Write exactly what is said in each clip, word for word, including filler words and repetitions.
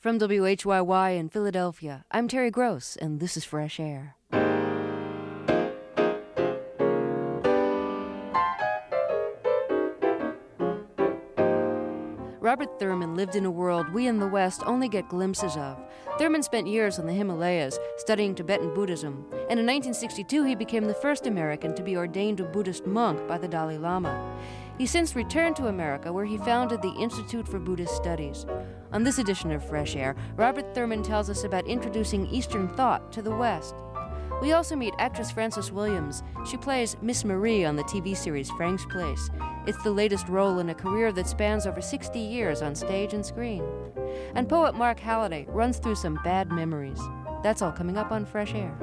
From W H Y Y in Philadelphia, I'm Terry Gross, and this is Fresh Air. Robert Thurman lived in a world we in the West only get glimpses of. Thurman spent years in the Himalayas studying Tibetan Buddhism, and in nineteen sixty-two he became the first American to be ordained a Buddhist monk by the Dalai Lama. He since returned to America, where he founded the Institute for Buddhist Studies. On this edition of Fresh Air, Robert Thurman tells us about introducing Eastern thought to the West. We also meet actress Frances Williams. She plays Miss Marie on the T V series Frank's Place. It's the latest role in a career that spans over sixty years on stage and screen. And poet Mark Halliday runs through some bad memories. That's all coming up on Fresh Air.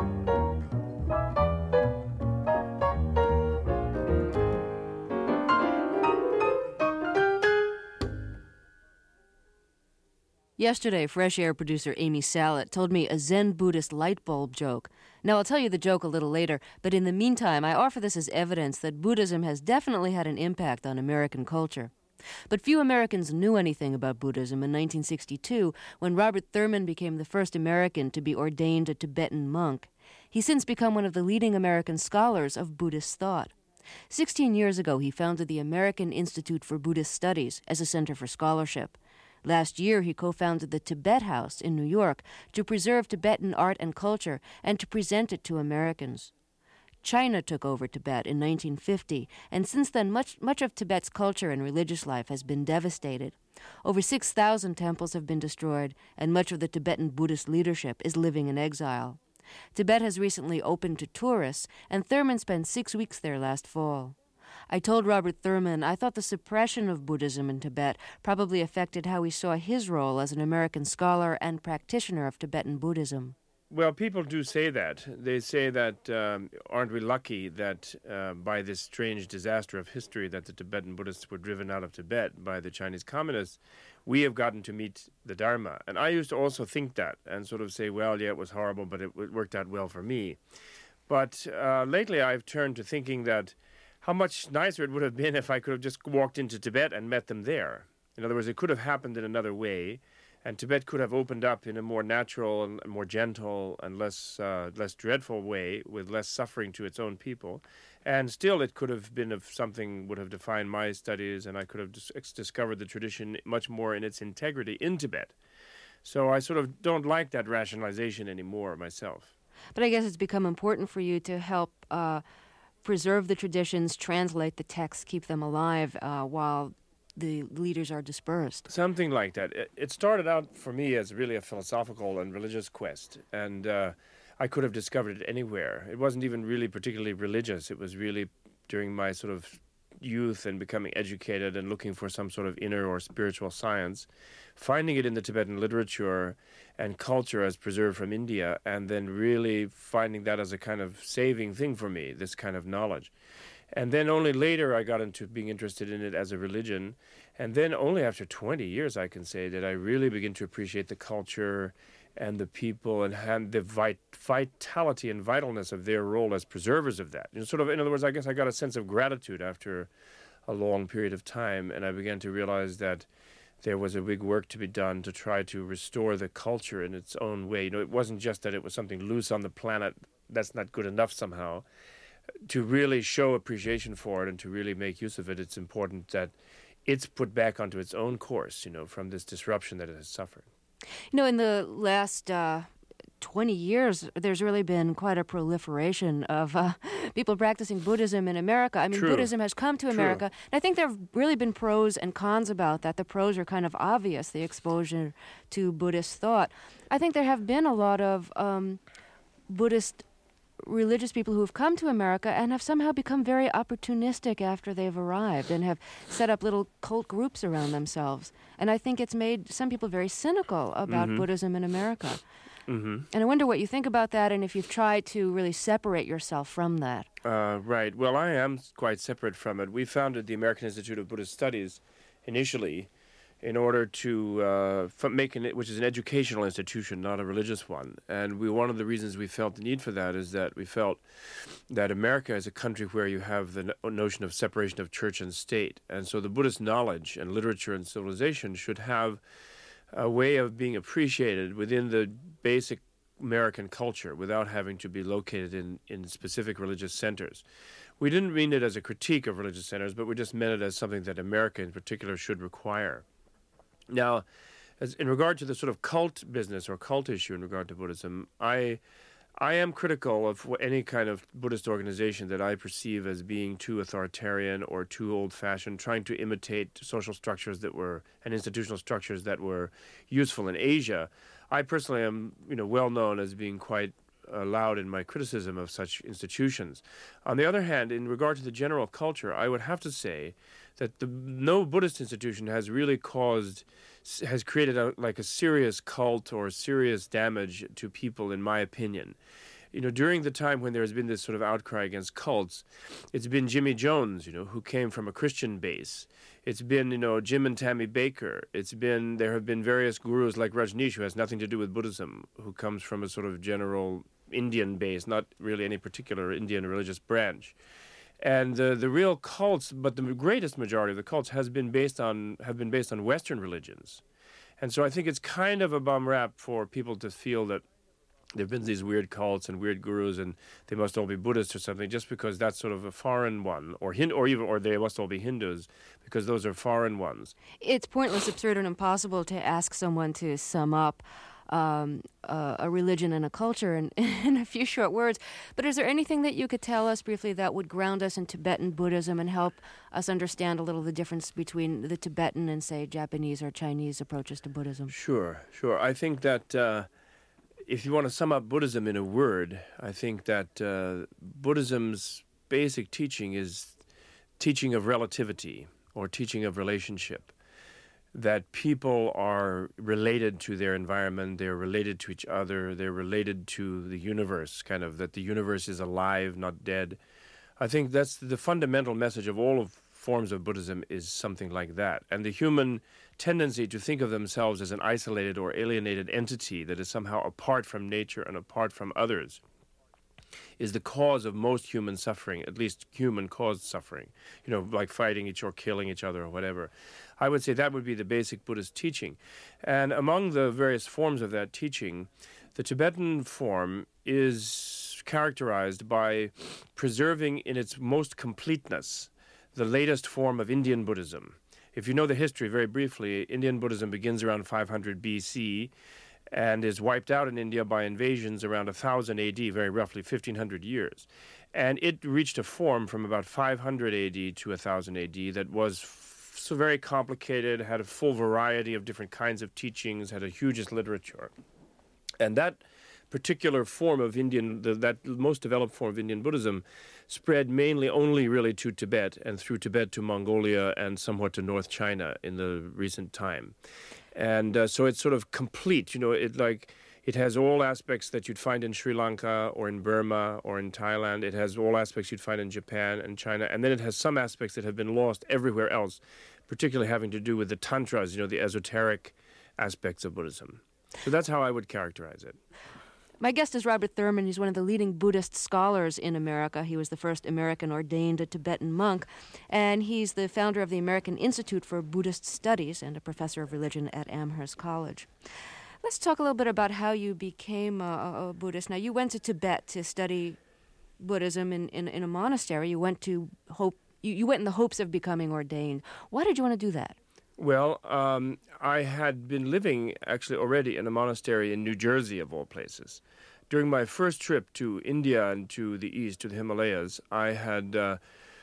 Yesterday, Fresh Air producer Amy Sallet told me a Zen Buddhist light bulb joke. Now, I'll tell you the joke a little later, but in the meantime, I offer this as evidence that Buddhism has definitely had an impact on American culture. But few Americans knew anything about Buddhism in nineteen sixty-two, when Robert Thurman became the first American to be ordained a Tibetan monk. He's since become one of the leading American scholars of Buddhist thought. Sixteen years ago, he founded the American Institute for Buddhist Studies as a center for scholarship. Last year, he co-founded the Tibet House in New York to preserve Tibetan art and culture and to present it to Americans. China took over Tibet in nineteen fifty, and since then, much, much of Tibet's culture and religious life has been devastated. Over six thousand temples have been destroyed, and much of the Tibetan Buddhist leadership is living in exile. Tibet has recently opened to tourists, and Thurman spent six weeks there last fall. I told Robert Thurman I thought the suppression of Buddhism in Tibet probably affected how he saw his role as an American scholar and practitioner of Tibetan Buddhism. Well, people do say that. They say that, um, aren't we lucky that uh, by this strange disaster of history that the Tibetan Buddhists were driven out of Tibet by the Chinese communists, we have gotten to meet the Dharma. And I used to also think that and sort of say, well, yeah, it was horrible, but it, it worked out well for me. But uh, lately I've turned to thinking that how much nicer it would have been if I could have just walked into Tibet and met them there. In other words, it could have happened in another way, and Tibet could have opened up in a more natural and more gentle and less uh, less dreadful way, with less suffering to its own people. And still, it could have been of something would have defined my studies, and I could have dis- discovered the tradition much more in its integrity in Tibet. So I sort of don't like that rationalization anymore myself. But I guess it's become important for you to help Uh preserve the traditions, translate the texts, keep them alive uh, while the leaders are dispersed. Something like that. It, it started out for me as really a philosophical and religious quest, and uh, I could have discovered it anywhere. It wasn't even really particularly religious. It was really during my sort of youth and becoming educated and looking for some sort of inner or spiritual science, finding it in the Tibetan literature and culture as preserved from India, and then really finding that as a kind of saving thing for me, this kind of knowledge. And then only later I got into being interested in it as a religion, and then only after twenty years I can say that I really begin to appreciate the culture and the people and, and the vit- vitality and vitalness of their role as preservers of that. You know, sort of, in other words, I guess I got a sense of gratitude after a long period of time, and I began to realize that there was a big work to be done to try to restore the culture in its own way. You know, it wasn't just that it was something loose on the planet that's not good enough somehow. To really show appreciation for it and to really make use of it, it's important that it's put back onto its own course, you know, from this disruption that it has suffered. You know, in the last uh, twenty years, there's really been quite a proliferation of uh, people practicing Buddhism in America. I mean, True. Buddhism has come to True. America. And I think there have really been pros and cons about that. The pros are kind of obvious, the exposure to Buddhist thought. I think there have been a lot of um, Buddhist religious people who have come to America and have somehow become very opportunistic after they've arrived and have set up little cult groups around themselves. And I think it's made some people very cynical about Mm-hmm. Buddhism in America. Mm-hmm. And I wonder what you think about that and if you've tried to really separate yourself from that. Uh, right. Well, I am quite separate from it. We founded the American Institute of Buddhist Studies initially in order to uh, f- make it, which is an educational institution, not a religious one. And we, one of the reasons we felt the need for that is that we felt that America is a country where you have the no- notion of separation of church and state. And so the Buddhist knowledge and literature and civilization should have a way of being appreciated within the basic American culture without having to be located in, in specific religious centers. We didn't mean it as a critique of religious centers, but we just meant it as something that America in particular should require. Now, as in regard to the sort of cult business or cult issue in regard to Buddhism, I I am critical of any kind of Buddhist organization that I perceive as being too authoritarian or too old-fashioned, trying to imitate social structures that were, and institutional structures that were useful in Asia. I personally am, you know, well known as being quite uh, loud in my criticism of such institutions. On the other hand, in regard to the general culture, I would have to say that the, no Buddhist institution has really caused, has created a, like a serious cult or serious damage to people, in my opinion. You know, during the time when there has been this sort of outcry against cults, it's been Jimmy Jones, you know, who came from a Christian base. It's been, you know, Jim and Tammy Baker. It's been, there have been various gurus like Rajneesh, who has nothing to do with Buddhism, who comes from a sort of general Indian base, not really any particular Indian religious branch. And the the real cults, but the greatest majority of the cults has been based on have been based on Western religions, and so I think it's kind of a bum rap for people to feel that there've been these weird cults and weird gurus and they must all be Buddhists or something, just because that's sort of a foreign one, or Hin- or even or they must all be Hindus because those are foreign ones. It's pointless, absurd, and impossible to ask someone to sum up Um, uh, a religion and a culture in, in a few short words. But is there anything that you could tell us briefly that would ground us in Tibetan Buddhism and help us understand a little the difference between the Tibetan and, say, Japanese or Chinese approaches to Buddhism? Sure, sure. I think that uh, if you want to sum up Buddhism in a word, I think that uh, Buddhism's basic teaching is teaching of relativity or teaching of relationship. That people are related to their environment, they're related to each other, they're related to the universe, kind of, that the universe is alive, not dead. I think that's the fundamental message of all of forms of Buddhism, is something like that. And the human tendency to think of themselves as an isolated or alienated entity that is somehow apart from nature and apart from others is the cause of most human suffering, at least human-caused suffering, you know, like fighting each or killing each other or whatever. I would say that would be the basic Buddhist teaching. And among the various forms of that teaching, the Tibetan form is characterized by preserving in its most completeness the latest form of Indian Buddhism. If you know the history very briefly, Indian Buddhism begins around five hundred B C and is wiped out in India by invasions around one thousand A D, very roughly fifteen hundred years. And it reached a form from about five hundred A D to one thousand A D that was f- so very complicated, had a full variety of different kinds of teachings, had a hugest literature. And that particular form of Indian, the, that most developed form of Indian Buddhism, spread mainly only really to Tibet, and through Tibet to Mongolia and somewhat to North China in the recent time. And uh, so it's sort of complete, you know, it like it has all aspects that you'd find in Sri Lanka or in Burma or in Thailand. It has all aspects you'd find in Japan and China. And then it has some aspects that have been lost everywhere else, particularly having to do with the tantras, you know, the esoteric aspects of Buddhism. So that's how I would characterize it. My guest is Robert Thurman. He's one of the leading Buddhist scholars in America. He was the first American ordained Tibetan monk, and he's the founder of the American Institute for Buddhist Studies and a professor of religion at Amherst College. Let's talk a little bit about how you became a, a Buddhist. Now, you went to Tibet to study Buddhism in, in, in a monastery. You went to hope. You, you went in the hopes of becoming ordained. Why did you want to do that? Well, um, I had been living actually already in a monastery in New Jersey, of all places. During my first trip to India and to the east, to the Himalayas, I had uh,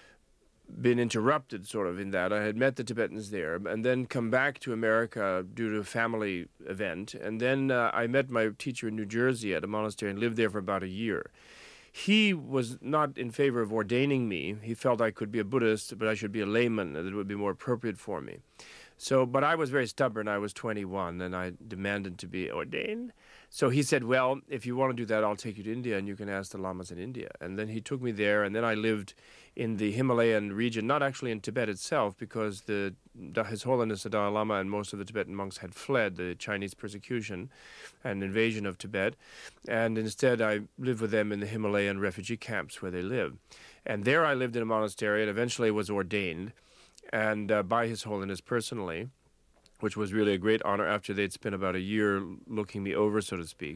been interrupted sort of in that. I had met the Tibetans there and then come back to America due to a family event. And then uh, I met my teacher in New Jersey at a monastery and lived there for about a year. He was not in favor of ordaining me. He felt I could be a Buddhist, but I should be a layman, and it would be more appropriate for me. So, but I was very stubborn. I was twenty-one, and I demanded to be ordained. So he said, well, if you want to do that, I'll take you to India, and you can ask the lamas in India. And then he took me there, and then I lived in the Himalayan region, not actually in Tibet itself, because the His Holiness the Dalai Lama and most of the Tibetan monks had fled the Chinese persecution and invasion of Tibet. And instead, I lived with them in the Himalayan refugee camps where they live. And there I lived in a monastery and eventually was ordained, and uh, by His Holiness personally. which was really a great honor after they'd spent about a year looking me over, so to speak.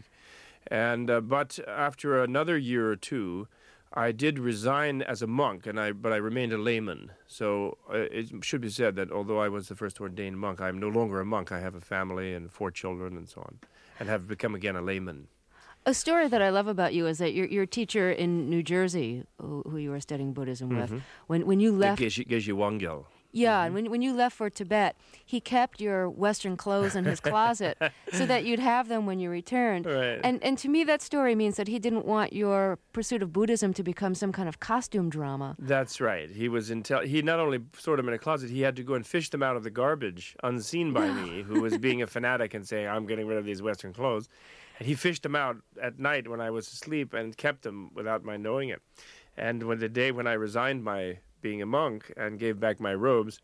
And uh, but after another year or two, I did resign as a monk, and I but I remained a layman. So uh, it should be said that although I was the first ordained monk, I am no longer a monk. I have a family and four children and so on, and have become again a layman. A story that I love about you is that your your teacher in New Jersey, who, who you were studying Buddhism with, Mm-hmm. when when you left, Geshe Geshe Wangyal. yeah, and when when you left for Tibet, he kept your Western clothes in his closet so that you'd have them when you returned. Right. And and to me, that story means that he didn't want your pursuit of Buddhism to become some kind of costume drama. That's right. He was intel- He not only stored them in a closet, he had to go and fish them out of the garbage, unseen by me, who was being a fanatic and saying, "I'm getting rid of these Western clothes." And he fished them out at night when I was asleep and kept them without my knowing it. And when the day when I resigned my being a monk and gave back my robes,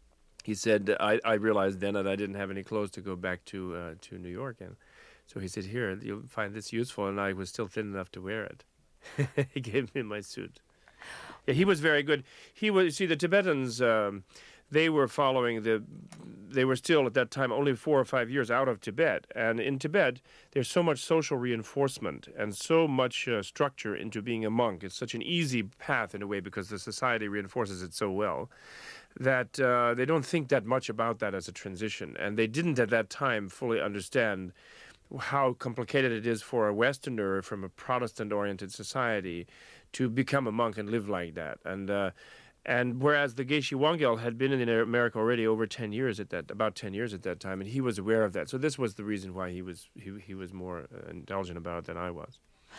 he said, I, I realized then that I didn't have any clothes to go back to uh, to New York in. So he said, "Here, you'll find this useful," and I was still thin enough to wear it. He gave me my suit. Yeah, he was very good. He was, see, the Tibetans, um, they were following the, they were still at that time only four or five years out of Tibet. And in Tibet, there's so much social reinforcement and so much uh, structure into being a monk. It's such an easy path in a way because the society reinforces it so well that uh, they don't think that much about that as a transition. And they didn't at that time fully understand how complicated it is for a Westerner from a Protestant-oriented society to become a monk and live like that. And uh, and whereas the Geshe Wangyal had been in America already over ten years at that, about ten years at that time, and he was aware of that. So this was the reason why he was he he was more uh, indulgent about it than I was.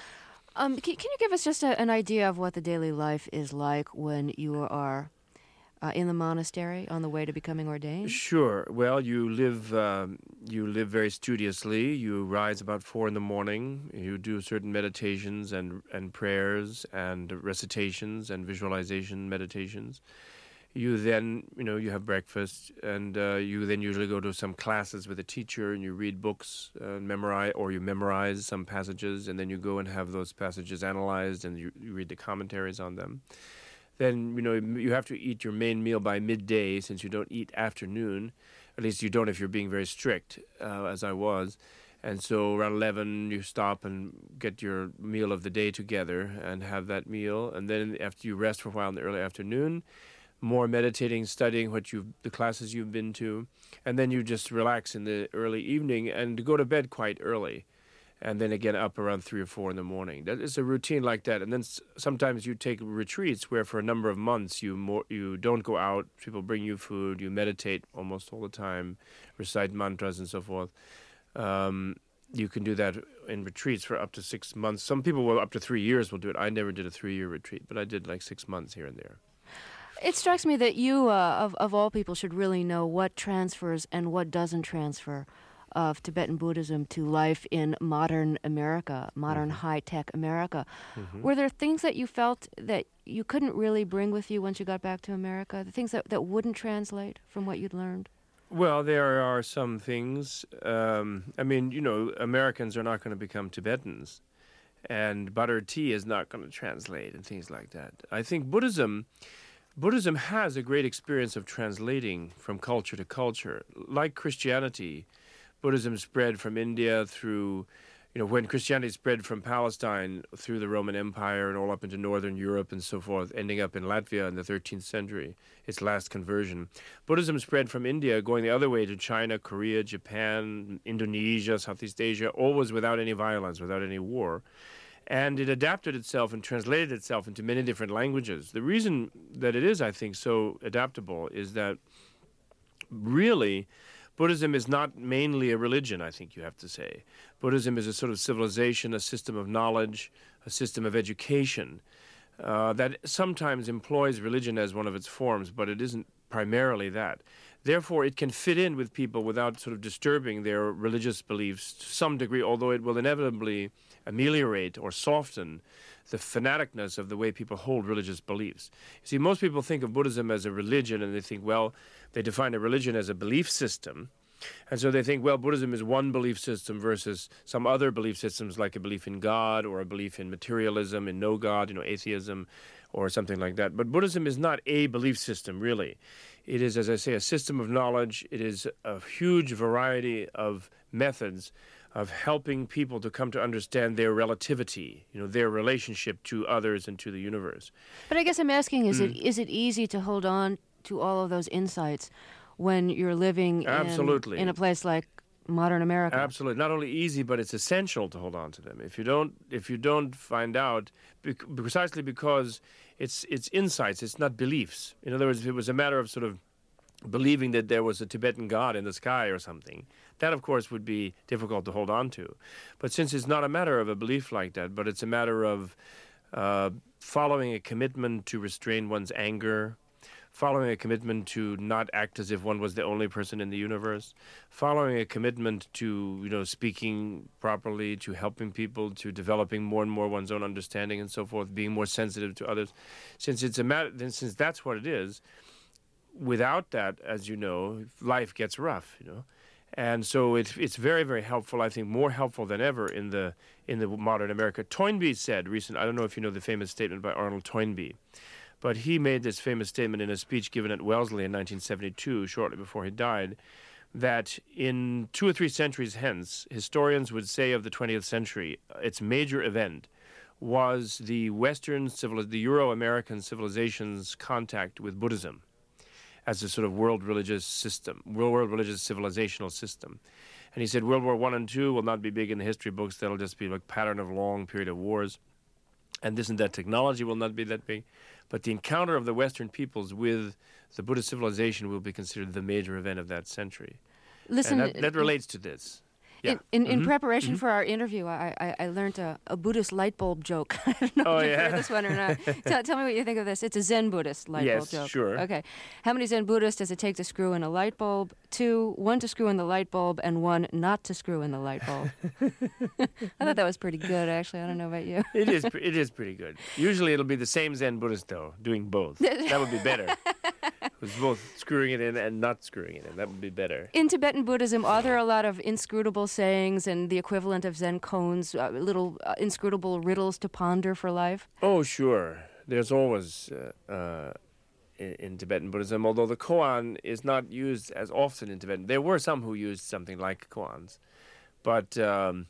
Um, can, can you give us just a, an idea of what the daily life is like when you are uh, in the monastery on the way to becoming ordained? Sure. Well, you live um, you live very studiously. You rise about four in the morning. You do certain meditations and and prayers and recitations and visualization meditations. You then, you know, you have breakfast, and uh, you then usually go to some classes with a teacher, and you read books, uh, memorize, or you memorize some passages, and then you go and have those passages analyzed, and you, you read the commentaries on them. Then, you know, you have to eat your main meal by midday, since you don't eat afternoon. At least you don't if you're being very strict, uh, as I was. And so around eleven, you stop and get your meal of the day together and have that meal. And then after you rest for a while in the early afternoon, more meditating, studying what you've, the classes you've been to. And then you just relax in the early evening and go to bed quite early. And then again up around three or four in the morning. That is a routine like that. And then s- sometimes you take retreats where for a number of months you more, you don't go out. People bring you food. You meditate almost all the time, recite mantras and so forth. Um, you can do that in retreats for up to six months. Some people will up to three years will do it. I never did a three-year retreat, but I did like six months here and there. It strikes me that you, uh, of, of all people, should really know what transfers and what doesn't transfer of Tibetan Buddhism to life in modern America, modern Mm-hmm. high-tech America. Mm-hmm. Were there things that you felt that you couldn't really bring with you once you got back to America, the things that, that wouldn't translate from what you'd learned? Well, there are some things. Um, I mean, you know, Americans are not going to become Tibetans, and buttered tea is not going to translate and things like that. I think Buddhism... Buddhism has a great experience of translating from culture to culture. Like Christianity, Buddhism spread from India through, you know, when Christianity spread from Palestine through the Roman Empire and all up into northern Europe and so forth, ending up in Latvia in the thirteenth century, its last conversion. Buddhism spread from India, going the other way to China, Korea, Japan, Indonesia, Southeast Asia, always without any violence, without any war. And it adapted itself and translated itself into many different languages. The reason that it is, I think, so adaptable is that really Buddhism is not mainly a religion, I think you have to say. Buddhism is a sort of civilization, a system of knowledge, a system of education uh, that sometimes employs religion as one of its forms, but it isn't primarily that. Therefore, it can fit in with people without sort of disturbing their religious beliefs to some degree, although it will inevitably ameliorate or soften the fanaticness of the way people hold religious beliefs. You see, most people think of Buddhism as a religion, and they think, well, they define a religion as a belief system. And so they think, well, Buddhism is one belief system versus some other belief systems like a belief in God or a belief in materialism, in no God, you know, atheism, or something like that. But Buddhism is not a belief system, really. It is, as I say, a system of knowledge. It is a huge variety of methods of helping people to come to understand their relativity, you know, their relationship to others and to the universe. But I guess I'm asking, is Mm. it is it easy to hold on to all of those insights when you're living in, Absolutely. in a place like modern America? Absolutely. Not only easy, but it's essential to hold on to them. If you don't, if you don't find out, bec- precisely because it's it's insights, it's not beliefs. In other words, if it was a matter of sort of believing that there was a Tibetan god in the sky or something, that of course would be difficult to hold on to. But since it's not a matter of a belief like that, but it's a matter of uh, following a commitment to restrain one's anger, following a commitment to not act as if one was the only person in the universe, following a commitment to, you know, speaking properly, to helping people, to developing more and more one's own understanding and so forth, being more sensitive to others. Since it's a matter, then since that's what it is, without that, as you know, life gets rough, you know. And so it's it's very, very helpful, I think, more helpful than ever in the in the modern America. Toynbee said recently, I don't know if you know the famous statement by Arnold Toynbee, but he made this famous statement in a speech given at Wellesley in nineteen seventy-two, shortly before he died, that in two or three centuries hence, historians would say of the twentieth century, its major event was the Western, civil, the Euro-American civilization's contact with Buddhism as a sort of world religious system, world, world religious civilizational system. And he said World War One and Two will not be big in the history books. That'll just be a pattern of long period of wars. And this and that technology will not be that big. But the encounter of the Western peoples with the Buddhist civilization will be considered the major event of that century. Listen, and that, that relates to this. Yeah. In, in, mm-hmm. in preparation mm-hmm. for our interview, I, I, I learned a, a Buddhist light bulb joke. I don't know oh, if you've yeah? heard this one or not. tell, tell me what you think of this. It's a Zen Buddhist light yes, bulb joke. Sure. Okay. How many Zen Buddhists does it take to screw in a light bulb? Two, one to screw in the light bulb, and one not to screw in the light bulb. I thought that was pretty good, actually. I don't know about you. it is pre- it is pretty good. Usually it'll be the same Zen Buddhist, though, doing both. That would be better. It's both screwing it in and not screwing it in. That would be better. In Tibetan Buddhism, are there a lot of inscrutable sayings and the equivalent of Zen koans, uh, little uh, inscrutable riddles to ponder for life? Oh, sure. There's always, uh, uh, in, in Tibetan Buddhism, although the koan is not used as often in Tibetan. There were some who used something like koans, but um,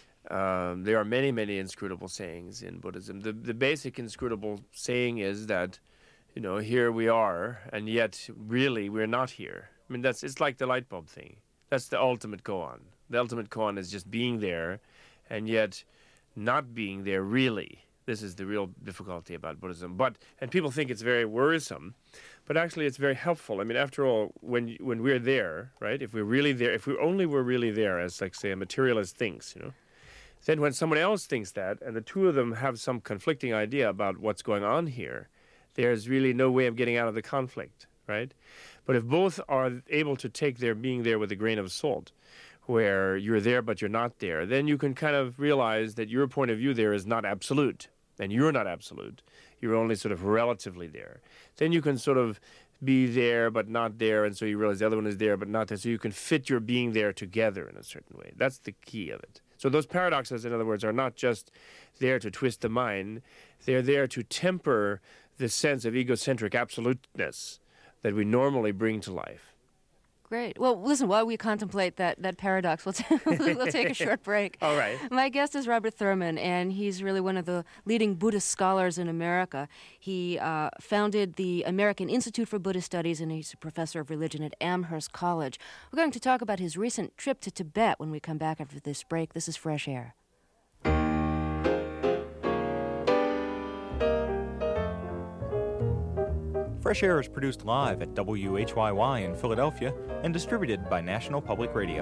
um, there are many, many inscrutable sayings in Buddhism. The, the basic inscrutable saying is that, you know, here we are, and yet really we're not here. I mean, that's it's like the light bulb thing. That's the ultimate koan. The ultimate koan is just being there, and yet not being there really. This is the real difficulty about Buddhism. But and people think it's very worrisome, but actually it's very helpful. I mean, after all, when when we're there, right? If we're really there, if we only were really there, as like say a materialist thinks, you know, then when someone else thinks that, and the two of them have some conflicting idea about what's going on here, there's really no way of getting out of the conflict, right? But if both are able to take their being there with a grain of salt, where you're there but you're not there, then you can kind of realize that your point of view there is not absolute, and you're not absolute. You're only sort of relatively there. Then you can sort of be there but not there, and so you realize the other one is there but not there, so you can fit your being there together in a certain way. That's the key of it. So those paradoxes, in other words, are not just there to twist the mind. They're there to temper the sense of egocentric absoluteness that we normally bring to life. Great. Well, listen, while we contemplate that, that paradox, we'll, t- we'll take a short break. All right. My guest is Robert Thurman, and he's really one of the leading Buddhist scholars in America. He uh, founded the American Institute for Buddhist Studies, and he's a professor of religion at Amherst College. We're going to talk about his recent trip to Tibet when we come back after this break. This is Fresh Air. Fresh Air is produced live at W H Y Y in Philadelphia and distributed by National Public Radio.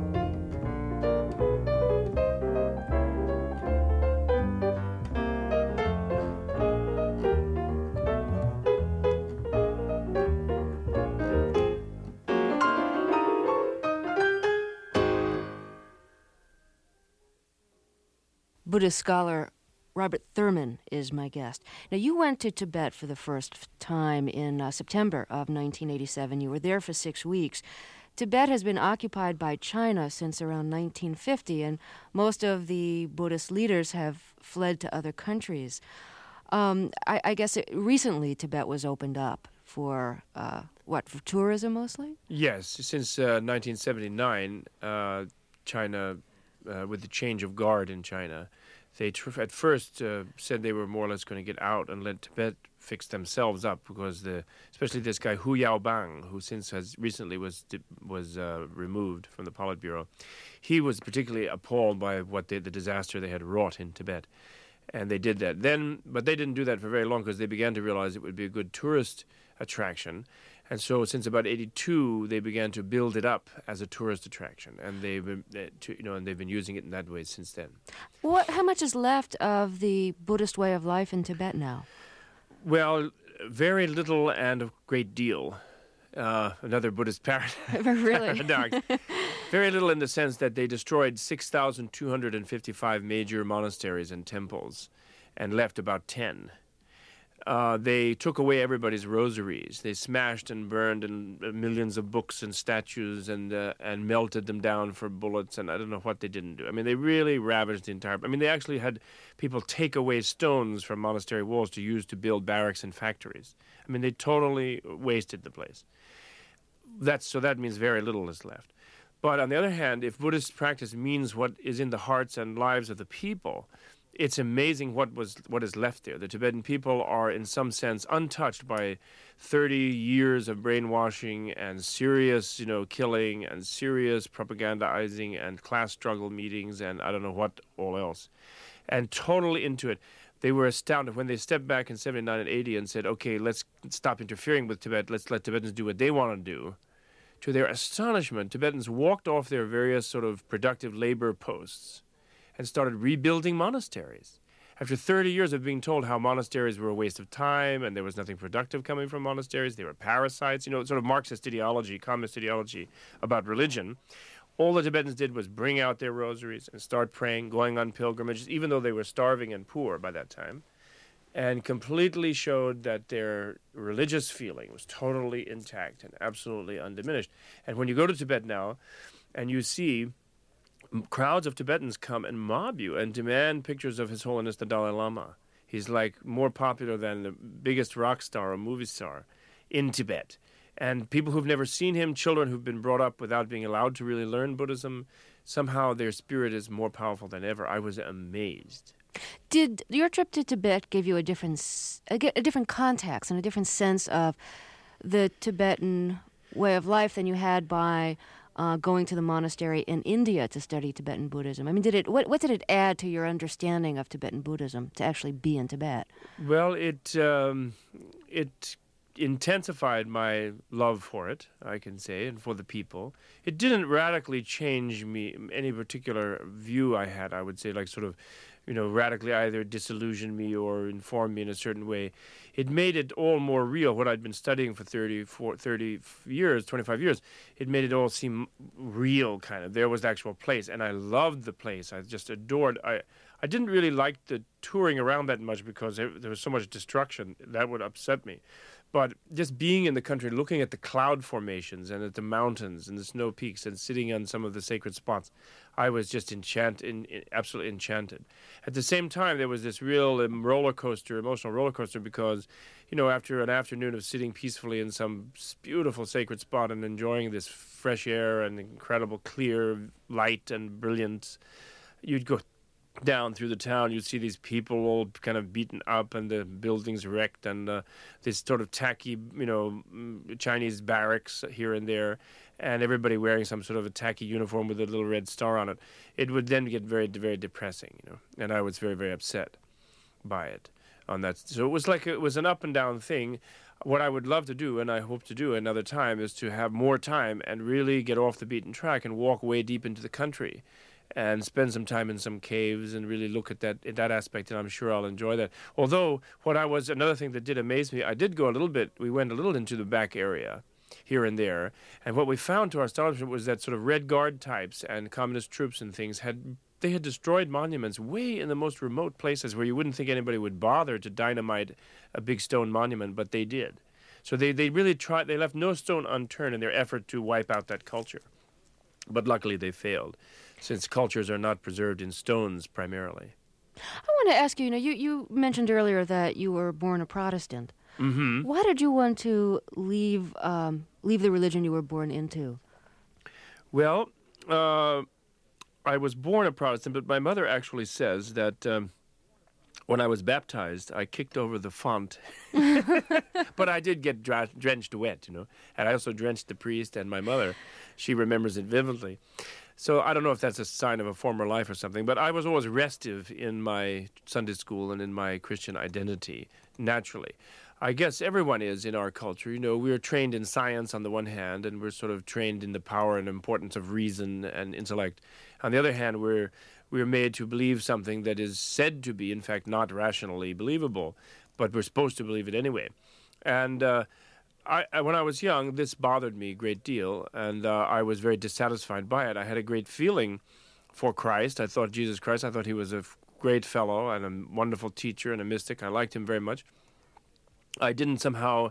Buddhist scholar Robert Thurman is my guest. Now, you went to Tibet for the first time in uh, September of nineteen eighty-seven. You were there for six weeks. Tibet has been occupied by China since around nineteen fifty, and most of the Buddhist leaders have fled to other countries. Um, I, I guess it, recently Tibet was opened up for, uh, what, for tourism mostly? Yes, since uh, nineteen seventy-nine, uh, China, uh, with the change of guard in China, they tr- at first uh, said they were more or less going to get out and let Tibet fix themselves up, because the especially this guy Hu Yaobang, who since has recently was was uh, removed from the Politburo, he was particularly appalled by what they, the disaster they had wrought in Tibet, and they did that. Then, but they didn't do that for very long, because they began to realize it would be a good tourist attraction. And so, since about eighty-two, they began to build it up as a tourist attraction, and they've been, uh, to, you know, and they've been using it in that way since then. What? How much is left of the Buddhist way of life in Tibet now? Well, very little and a great deal. Uh, another Buddhist parad- Really? paradox. Very little in the sense that they destroyed six thousand two hundred fifty-five major monasteries and temples, and left about ten. Uh, they took away everybody's rosaries. They smashed and burned and uh, millions of books and statues, and uh, and melted them down for bullets, and I don't know what they didn't do. I mean, they really ravaged the entire... I mean, they actually had people take away stones from monastery walls to use to build barracks and factories. I mean, they totally wasted the place. That's so that means very little is left. But on the other hand, if Buddhist practice means what is in the hearts and lives of the people, it's amazing what was what is left there. The Tibetan people are, in some sense, untouched by thirty years of brainwashing and serious, you know, killing and serious propagandizing and class struggle meetings and I don't know what all else, and totally into it. They were astounded when they stepped back in seventy-nine and eighty and said, "Okay, let's stop interfering with Tibet. Let's let Tibetans do what they want to do." To their astonishment, Tibetans walked off their various sort of productive labor posts and started rebuilding monasteries. After thirty years of being told how monasteries were a waste of time and there was nothing productive coming from monasteries, they were parasites, you know, sort of Marxist ideology, communist ideology about religion, all the Tibetans did was bring out their rosaries and start praying, going on pilgrimages, even though they were starving and poor by that time, and completely showed that their religious feeling was totally intact and absolutely undiminished. And when you go to Tibet now and you see crowds of Tibetans come and mob you and demand pictures of His Holiness the Dalai Lama. He's like more popular than the biggest rock star or movie star in Tibet. And people who've never seen him, children who've been brought up without being allowed to really learn Buddhism, somehow their spirit is more powerful than ever. I was amazed. Did your trip to Tibet give you a different, s- a, ge- a different context and a different sense of the Tibetan way of life than you had by uh, going to the monastery in India to study Tibetan Buddhism? I mean, did it? What, what did it add to your understanding of Tibetan Buddhism to actually be in Tibet? Well, it um, it intensified my love for it, I can say, and for the people. It didn't radically change me, any particular view I had, I would say, like sort of, you know, radically either disillusion me or inform me in a certain way. It made it all more real. What I'd been studying for thirty, thirty years, twenty-five years, it made it all seem real, kind of. There was the actual place, and I loved the place. I just adored. I I didn't really like the touring around that much because there, there was so much destruction. That would upset me. But just being in the country, looking at the cloud formations and at the mountains and the snow peaks and sitting on some of the sacred spots, I was just enchanted, in, in, absolutely enchanted. At the same time, there was this real um, roller coaster, emotional roller coaster, because, you know, after an afternoon of sitting peacefully in some beautiful sacred spot and enjoying this fresh air and incredible clear light and brilliance, you'd go down through the town, you'd see these people all kind of beaten up and the buildings wrecked and uh, this sort of tacky, you know, Chinese barracks here and there, and everybody wearing some sort of a tacky uniform with a little red star on it. It would then get very, very depressing, you know, and I was very, very upset by it on that. So it was like, it was an up and down thing. What I would love to do, and I hope to do another time, is to have more time and really get off the beaten track and walk way deep into the country and spend some time in some caves and really look at that at that aspect, and I'm sure I'll enjoy that. Although, what I was, another thing that did amaze me, I did go a little bit, we went a little into the back area, here and there, and what we found to our astonishment was that sort of Red Guard types and communist troops and things had, they had destroyed monuments way in the most remote places where you wouldn't think anybody would bother to dynamite a big stone monument, but they did. So they, they really tried, they left no stone unturned in their effort to wipe out that culture. But luckily they failed, since cultures are not preserved in stones primarily. I want to ask you, you know, you, you mentioned earlier that you were born a Protestant. Mm-hmm. Why did you want to leave um, leave the religion you were born into? Well, uh, I was born a Protestant, but my mother actually says that um, when I was baptized, I kicked over the font. But I did get dra- drenched wet, you know. And I also drenched the priest and my mother. She remembers it vividly. So I don't know if that's a sign of a former life or something, but I was always restive in my Sunday school and in my Christian identity, naturally. I guess everyone is in our culture. You know, we're trained in science on the one hand, and we're sort of trained in the power and importance of reason and intellect. On the other hand, we're we're made to believe something that is said to be, in fact, not rationally believable, but we're supposed to believe it anyway. And uh, I, I, when I was young, this bothered me a great deal, and uh, I was very dissatisfied by it. I had a great feeling for Christ. I thought Jesus Christ, I thought he was a great fellow and a wonderful teacher and a mystic. I liked him very much. I didn't somehow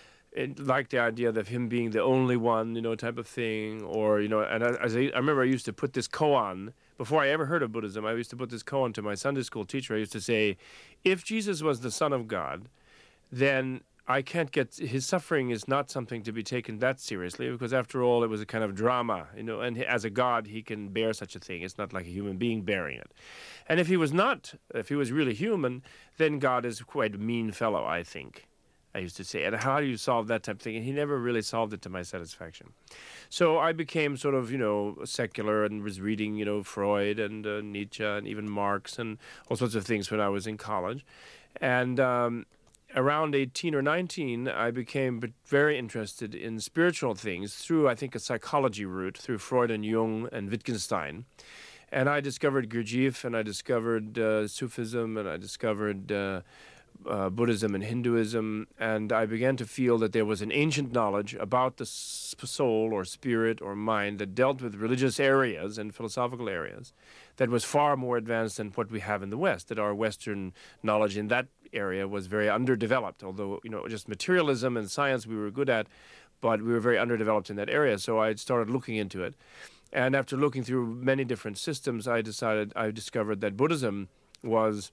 like the idea of him being the only one, you know, type of thing. Or, you know, and I, as I, I remember I used to put this koan, before I ever heard of Buddhism, I used to put this koan to my Sunday school teacher. I used to say, if Jesus was the Son of God, then I can't get, his suffering is not something to be taken that seriously, because after all, it was a kind of drama, you know, and as a God, he can bear such a thing. It's not like a human being bearing it. And if he was not, if he was really human, then God is quite a mean fellow, I think. I used to say, and how do you solve that type of thing? And he never really solved it to my satisfaction. So I became sort of, you know, secular and was reading, you know, Freud and uh, Nietzsche and even Marx and all sorts of things when I was in college. And um, around eighteen or nineteen, I became very interested in spiritual things through, I think, a psychology route, through Freud and Jung and Wittgenstein. And I discovered Gurdjieff, and I discovered uh, Sufism, and I discovered Uh, Uh, Buddhism and Hinduism, and I began to feel that there was an ancient knowledge about the soul or spirit or mind that dealt with religious areas and philosophical areas that was far more advanced than what we have in the West, that our Western knowledge in that area was very underdeveloped, although, you know, just materialism and science we were good at, but we were very underdeveloped in that area, so I started looking into it. And after looking through many different systems, I decided, I discovered that Buddhism was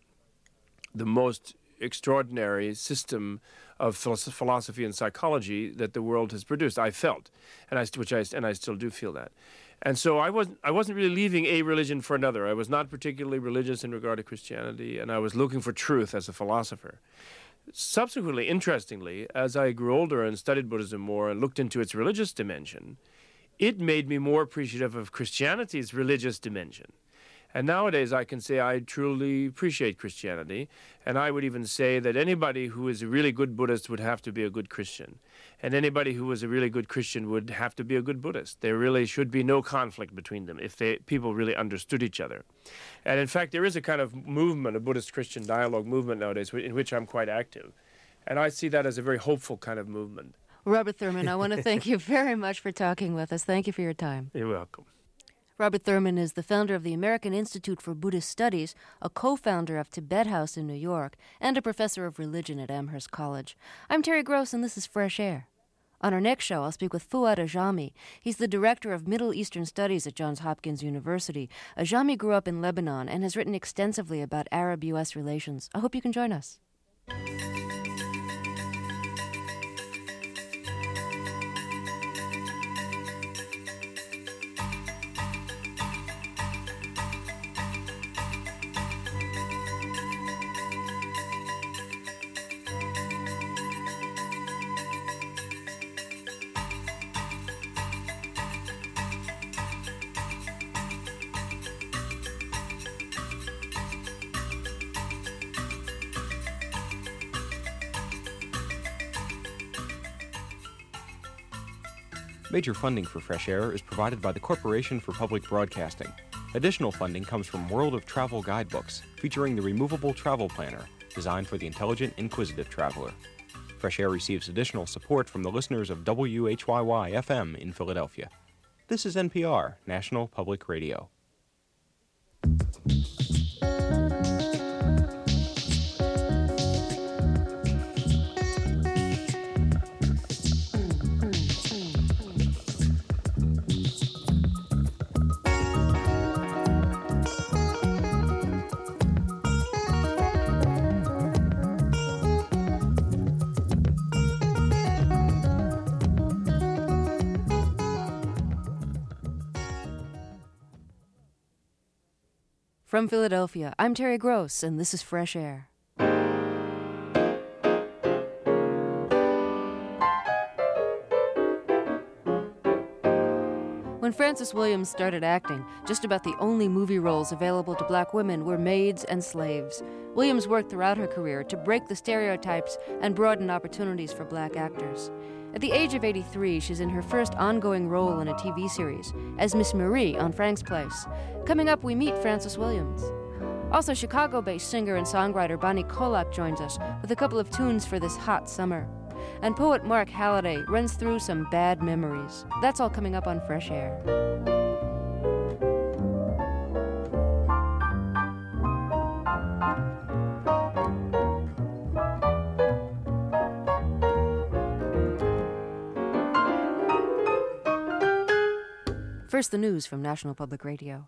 the most extraordinary system of philosophy and psychology that the world has produced. I felt, and I, which I, and I still do feel that. And so I wasn't, I wasn't really leaving a religion for another. I was not particularly religious in regard to Christianity, and I was looking for truth as a philosopher. Subsequently, interestingly, as I grew older and studied Buddhism more and looked into its religious dimension, it made me more appreciative of Christianity's religious dimension. And nowadays I can say I truly appreciate Christianity, and I would even say that anybody who is a really good Buddhist would have to be a good Christian. And anybody who is a really good Christian would have to be a good Buddhist. There really should be no conflict between them if they, people really understood each other. And in fact, there is a kind of movement, a Buddhist-Christian dialogue movement nowadays, in which I'm quite active. And I see that as a very hopeful kind of movement. Robert Thurman, I want to thank you very much for talking with us. Thank you for your time. You're welcome. Robert Thurman is the founder of the American Institute for Buddhist Studies, a co-founder of Tibet House in New York, and a professor of religion at Amherst College. I'm Terry Gross, and this is Fresh Air. On our next show, I'll speak with Fuad Ajami. He's the director of Middle Eastern Studies at Johns Hopkins University. Ajami grew up in Lebanon and has written extensively about Arab-U S relations. I hope you can join us. Major funding for Fresh Air is provided by the Corporation for Public Broadcasting. Additional funding comes from World of Travel guidebooks, featuring the removable travel planner, designed for the intelligent, inquisitive traveler. Fresh Air receives additional support from the listeners of W H Y Y F M in Philadelphia. This is N P R, National Public Radio. From Philadelphia, I'm Terry Gross, and this is Fresh Air. When Frances Williams started acting, just about the only movie roles available to black women were maids and slaves. Williams worked throughout her career to break the stereotypes and broaden opportunities for black actors. At the age of eighty-three, she's in her first ongoing role in a T V series, as Miss Marie on Frank's Place. Coming up, we meet Frances Williams. Also, Chicago-based singer and songwriter Bonnie Kolak joins us with a couple of tunes for this hot summer. And poet Mark Halliday runs through some bad memories. That's all coming up on Fresh Air. First, the news from National Public Radio.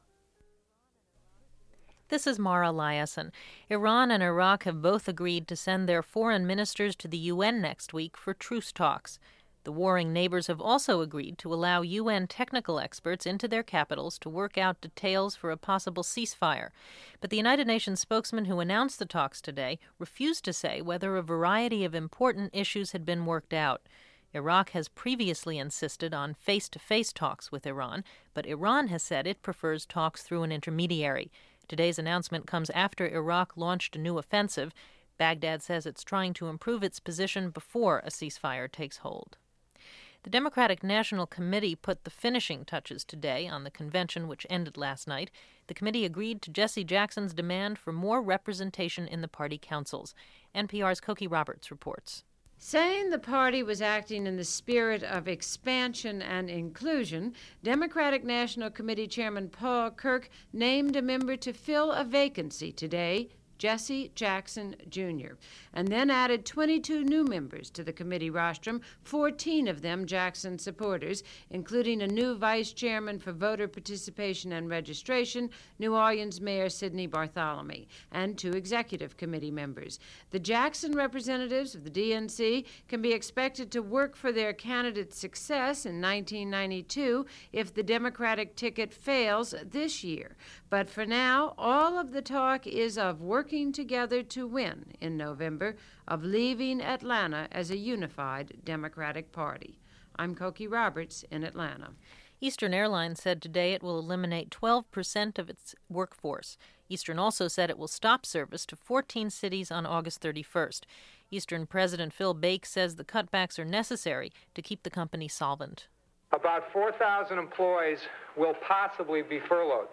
This is Mara Liasson. Iran and Iraq have both agreed to send their foreign ministers to the U N next week for truce talks. The warring neighbors have also agreed to allow U N technical experts into their capitals to work out details for a possible ceasefire. But the United Nations spokesman who announced the talks today refused to say whether a variety of important issues had been worked out. Iraq has previously insisted on face-to-face talks with Iran, but Iran has said it prefers talks through an intermediary. Today's announcement comes after Iraq launched a new offensive. Baghdad says it's trying to improve its position before a ceasefire takes hold. The Democratic National Committee put the finishing touches today on the convention which ended last night. The committee agreed to Jesse Jackson's demand for more representation in the party councils. N P R's Cokie Roberts reports. Saying the party was acting in the spirit of expansion and inclusion, Democratic National Committee Chairman Paul Kirk named a member to fill a vacancy today, Jesse Jackson, Junior, and then added twenty-two new members to the committee rostrum, fourteen of them Jackson supporters, including a new vice chairman for voter participation and registration, New Orleans Mayor Sidney Bartholomew, and two executive committee members. The Jackson representatives of the D N C can be expected to work for their candidate's success in nineteen ninety-two if the Democratic ticket fails this year. But for now, all of the talk is of working together to win in November, of leaving Atlanta as a unified Democratic Party. I'm Cokie Roberts in Atlanta. Eastern Airlines said today it will eliminate twelve percent of its workforce. Eastern also said it will stop service to fourteen cities on August thirty-first. Eastern President Phil Bake says the cutbacks are necessary to keep the company solvent. About four thousand employees will possibly be furloughed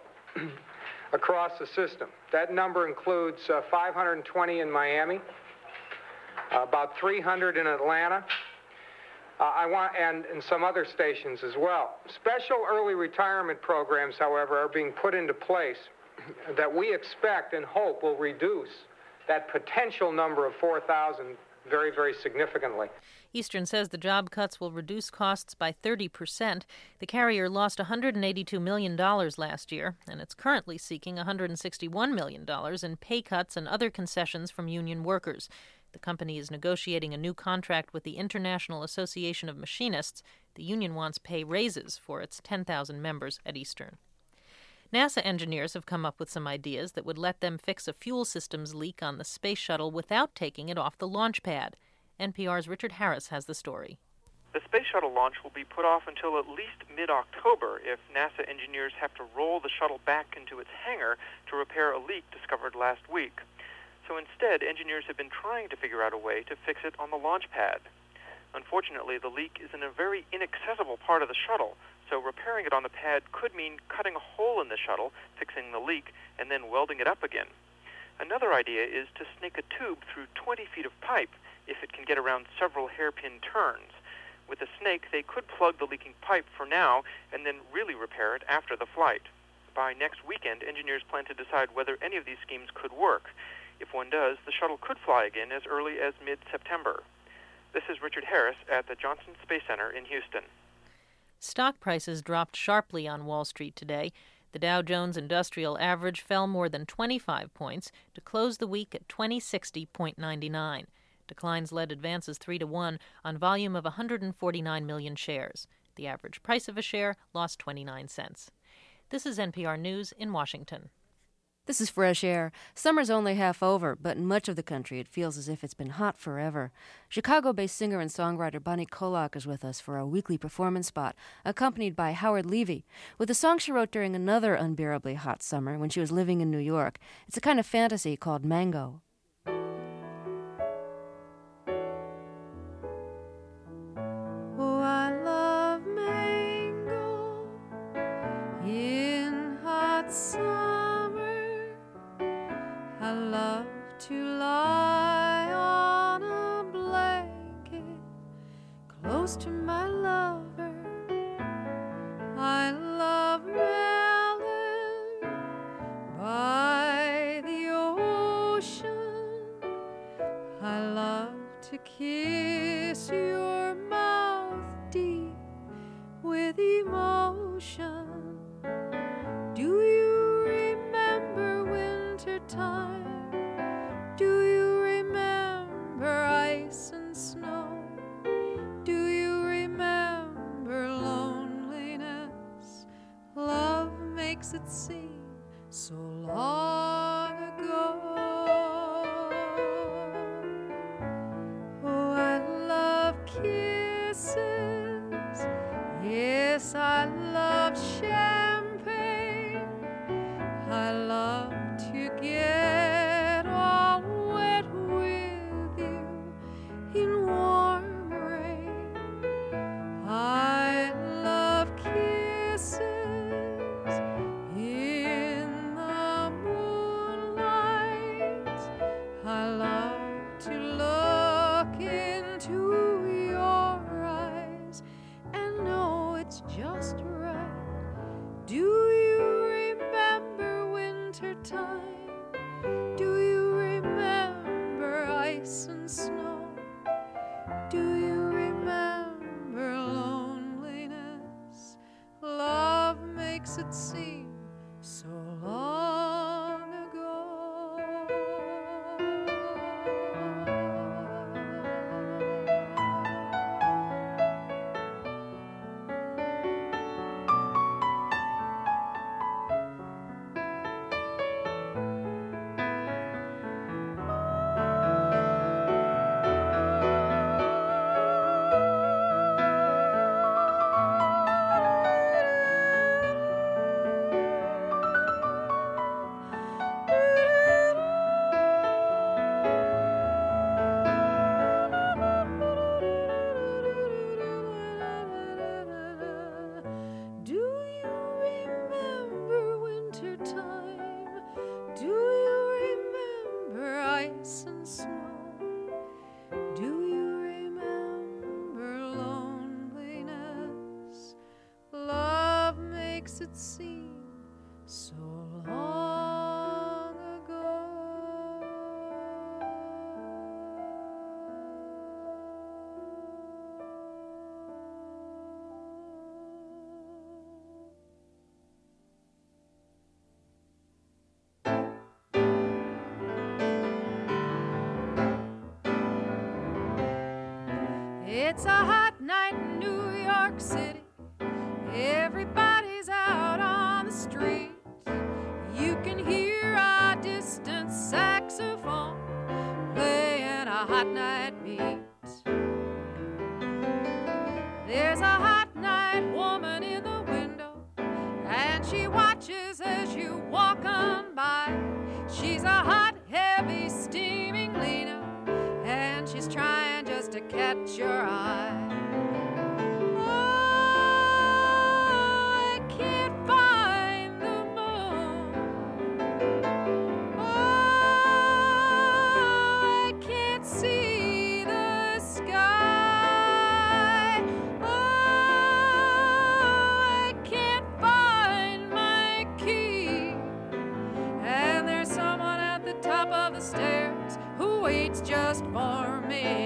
across the system. That number includes uh, five hundred twenty in Miami, uh, about three hundred in Atlanta, uh, I want, and, and some other stations as well. Special early retirement programs, however, are being put into place that we expect and hope will reduce that potential number of four thousand very, very significantly. Eastern says the job cuts will reduce costs by thirty percent. The carrier lost one hundred eighty-two million dollars last year, and it's currently seeking one hundred sixty-one million dollars in pay cuts and other concessions from union workers. The company is negotiating a new contract with the International Association of Machinists. The union wants pay raises for its ten thousand members at Eastern. NASA engineers have come up with some ideas that would let them fix a fuel systems leak on the space shuttle without taking it off the launch pad. N P R's Richard Harris has the story. The space shuttle launch will be put off until at least mid-October if NASA engineers have to roll the shuttle back into its hangar to repair a leak discovered last week. So instead, engineers have been trying to figure out a way to fix it on the launch pad. Unfortunately, the leak is in a very inaccessible part of the shuttle, so repairing it on the pad could mean cutting a hole in the shuttle, fixing the leak, and then welding it up again. Another idea is to snake a tube through twenty feet of pipe if it can get around several hairpin turns. With a snake, they could plug the leaking pipe for now and then really repair it after the flight. By next weekend, engineers plan to decide whether any of these schemes could work. If one does, the shuttle could fly again as early as mid-September. This is Richard Harris at the Johnson Space Center in Houston. Stock prices dropped sharply on Wall Street today. The Dow Jones Industrial Average fell more than twenty-five points to close the week at twenty sixty point nine nine. Declines led advances three to one on volume of one hundred forty-nine million shares. The average price of a share lost twenty-nine cents. This is N P R News in Washington. This is Fresh Air. Summer's only half over, but in much of the country it feels as if it's been hot forever. Chicago-based singer and songwriter Bonnie Kolak is with us for our weekly performance spot, accompanied by Howard Levy, with a song she wrote during another unbearably hot summer when she was living in New York. It's a kind of fantasy called Mango. Oh, I love mango in hot summer. I love to lie on a blanket close to my lover. I love melon by the ocean. I love to kiss your mouth deep with emotion. Do you remember winter time? Do you remember ice and snow? Do you remember loneliness? Love makes it seem so long ago. Oh, I love kisses. Yes, I love champagne. I love to get all wet with you in warm rain. I love kisses in the moonlight. I love to look into your eyes and know it's just right. Do you remember winter time? Do you remember ice and snow? Do you remember loneliness? Love makes it seem so long ago. Do you remember winter time? Do you remember ice and snow? Do you remember loneliness? Love makes it seem so long ago. It's a hot night in New York City. Everybody's out on the street. You can hear a distant saxophone playing a hot night beat. There's a hot night woman in the window, and she watches as you walk on by. She's a hot, heavy, steaming Lena, and she's trying just to catch your eye. Oh, I can't find the moon. Oh, I can't see the sky. Oh, I can't find my key. And there's someone at the top of the stairs who waits just for me.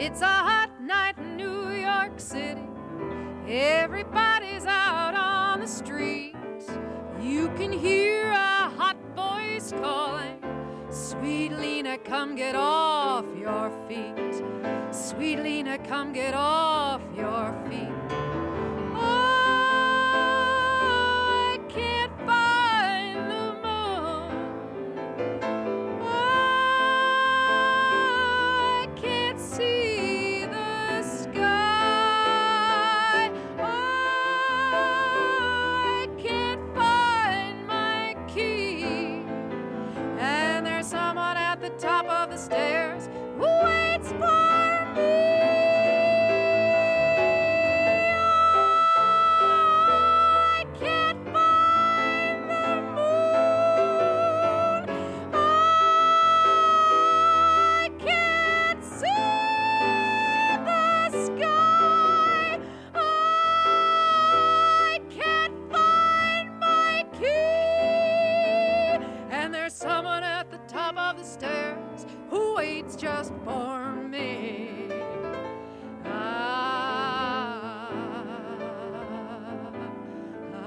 It's a hot night in New York City. Everybody's out on the street. You can hear a hot voice calling, Sweet Lena, come get off your feet. Sweet Lena, come get off your feet. Oh, I can't find the moon. I can't see the sky. I can't find my key. And there's someone at the top of the stairs who waits for me. I can't find the moon. I can't see the sky. I can't find my key. And there's someone at the top of the stairs who waits just for me. Ah, ah,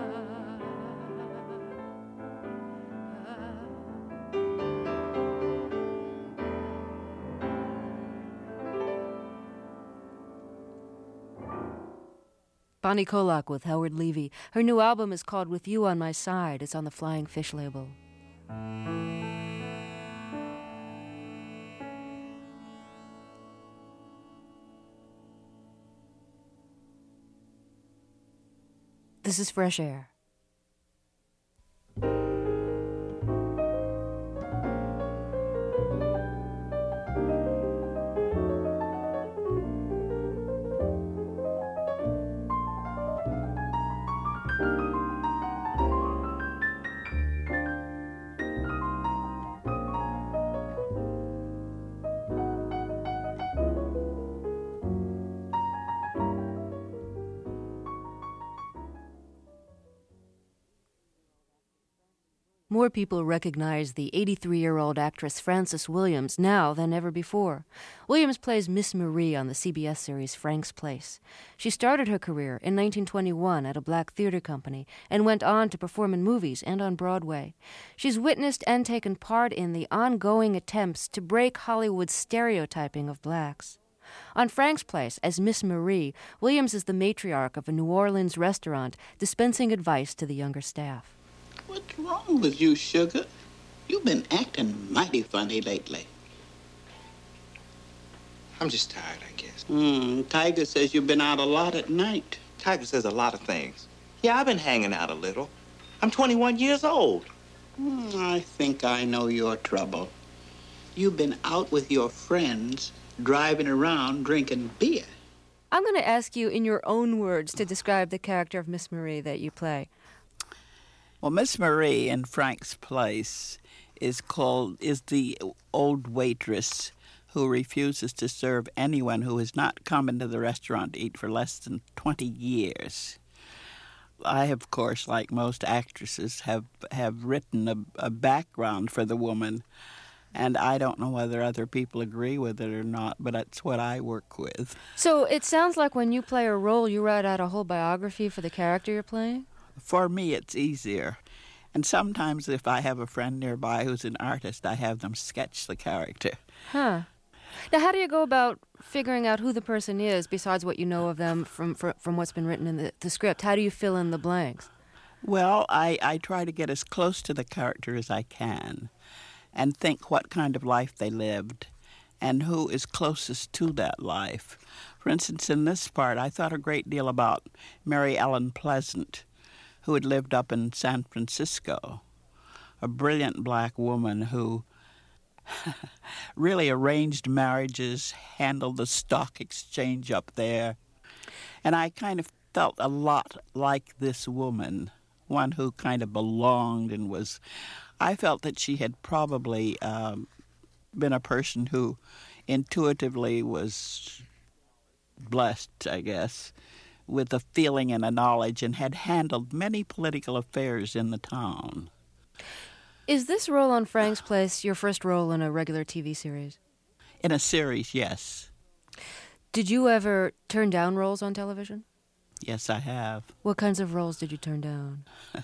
Bonnie Kolak with Howard Levy. Her new album is called With You on My Side. It's on the Flying Fish label. This is Fresh Air. More people recognize the eighty-three-year-old actress Frances Williams now than ever before. Williams plays Miss Marie on the C B S series Frank's Place. She started her career in nineteen twenty-one at a black theater company and went on to perform in movies and on Broadway. She's witnessed and taken part in the ongoing attempts to break Hollywood's stereotyping of blacks. On Frank's Place, as Miss Marie, Williams is the matriarch of a New Orleans restaurant, dispensing advice to the younger staff. What's wrong with you, Sugar? You've been acting mighty funny lately. I'm just tired, I guess. Hmm, Tiger says you've been out a lot at night. Tiger says a lot of things. Yeah, I've been hanging out a little. I'm twenty-one years old. Hmm, I think I know your trouble. You've been out with your friends, driving around drinking beer. I'm going to ask you in your own words to describe the character of Miss Marie that you play. Well, Miss Marie in Frank's Place is called is the old waitress who refuses to serve anyone who has not come into the restaurant to eat for less than twenty years. I, of course, like most actresses, have, have written a, a background for the woman, and I don't know whether other people agree with it or not, but that's what I work with. So it sounds like when you play a role, you write out a whole biography for the character you're playing? For me, it's easier. And sometimes if I have a friend nearby who's an artist, I have them sketch the character. Huh. Now, how do you go about figuring out who the person is, besides what you know of them from from, from what's been written in the, the script? How do you fill in the blanks? Well, I, I try to get as close to the character as I can and think what kind of life they lived and who is closest to that life. For instance, in this part, I thought a great deal about Mary Ellen Pleasant, who had lived up in San Francisco, a brilliant black woman who really arranged marriages, handled the stock exchange up there. And I kind of felt a lot like this woman, one who kind of belonged and was... I felt that she had probably um, been a person who intuitively was blessed, I guess, with a feeling and a knowledge, and had handled many political affairs in the town. Is this role on Frank's Place your first role in a regular T V series? In a series, yes. Did you ever turn down roles on television? Yes, I have. What kinds of roles did you turn down?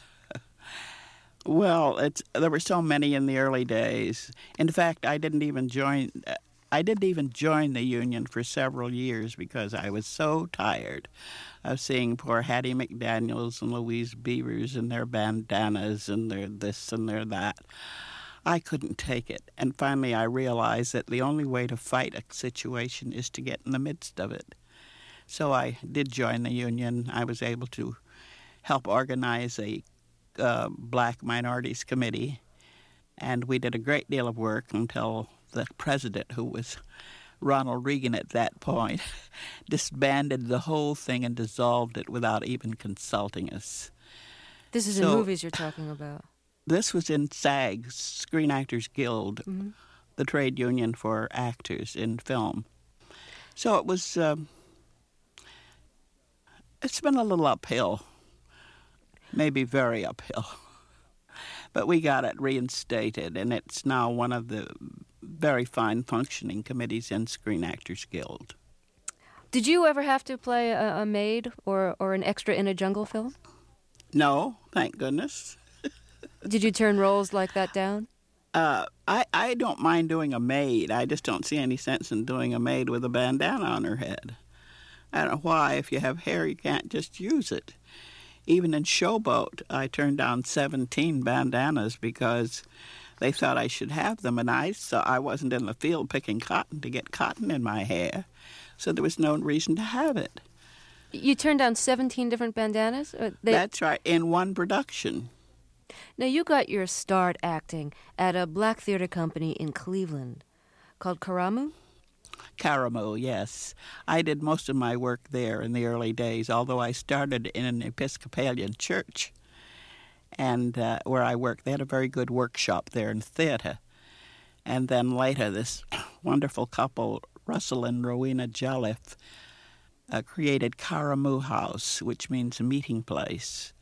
Well, it's there were so many in the early days. In fact, I didn't even join. I didn't even join the union for several years because I was so tired of seeing poor Hattie McDaniels and Louise Beavers and their bandanas and their this and their that. I couldn't take it. And finally I realized that the only way to fight a situation is to get in the midst of it. So I did join the union. I was able to help organize a uh, Black Minorities Committee, and we did a great deal of work until the president, who was Ronald Reagan at that point, disbanded the whole thing and dissolved it without even consulting us. This is so, in movies you're talking about. This was in SAG, Screen Actors Guild, mm-hmm. the trade union for actors in film. So it was, um, it's been a little uphill, maybe very uphill. But we got it reinstated, and it's now one of the very fine functioning committees in Screen Actors Guild. Did you ever have to play a, a maid or, or an extra in a jungle film? No, thank goodness. Did you turn roles like that down? Uh, I, I don't mind doing a maid. I just don't see any sense in doing a maid with a bandana on her head. I don't know why. If you have hair, you can't just use it. Even in Showboat, I turned down seventeen bandanas because they thought I should have them, and I saw I wasn't in the field picking cotton to get cotton in my hair, so there was no reason to have it. You turned down seventeen different bandanas? Or they... That's right, in one production. Now, you got your start acting at a black theater company in Cleveland called Karamu? Karamu, yes. I did most of my work there in the early days, although I started in an Episcopalian church, and uh, where I worked. They had a very good workshop there in theater. And then later, this wonderful couple, Russell and Rowena Jolliffe, uh, created Karamu House, which means a meeting place.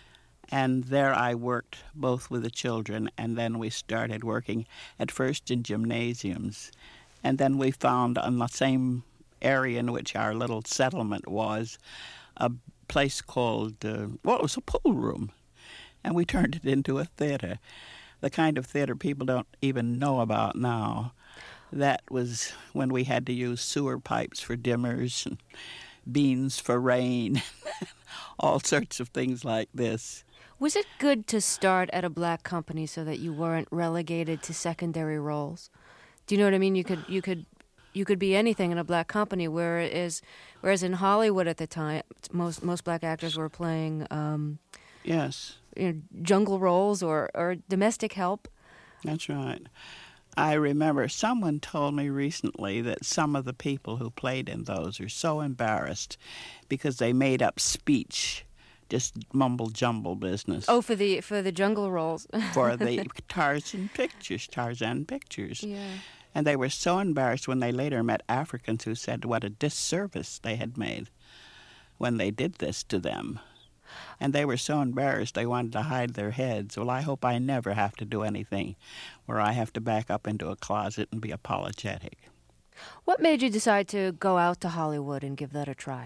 And there I worked both with the children, and then we started working at first in gymnasiums. And then we found on the same area in which our little settlement was a place called, uh, well, it was a pool room. And we turned it into a theater, the kind of theater people don't even know about now. That was when we had to use sewer pipes for dimmers and beans for rain, all sorts of things like this. Was it good to start at a black company so that you weren't relegated to secondary roles? Do you know what I mean? You could you could you could be anything in a black company, whereas whereas in Hollywood at the time, most most black actors were playing um, yes, you know, jungle roles or, or domestic help. That's right. I remember someone told me recently that some of the people who played in those are so embarrassed because they made up speech. Just mumble-jumble business. Oh, for the for the jungle roles. For the Tarzan pictures, Tarzan pictures. Yeah. And they were so embarrassed when they later met Africans who said what a disservice they had made when they did this to them. And they were so embarrassed they wanted to hide their heads. Well, I hope I never have to do anything where I have to back up into a closet and be apologetic. What made you decide to go out to Hollywood and give that a try?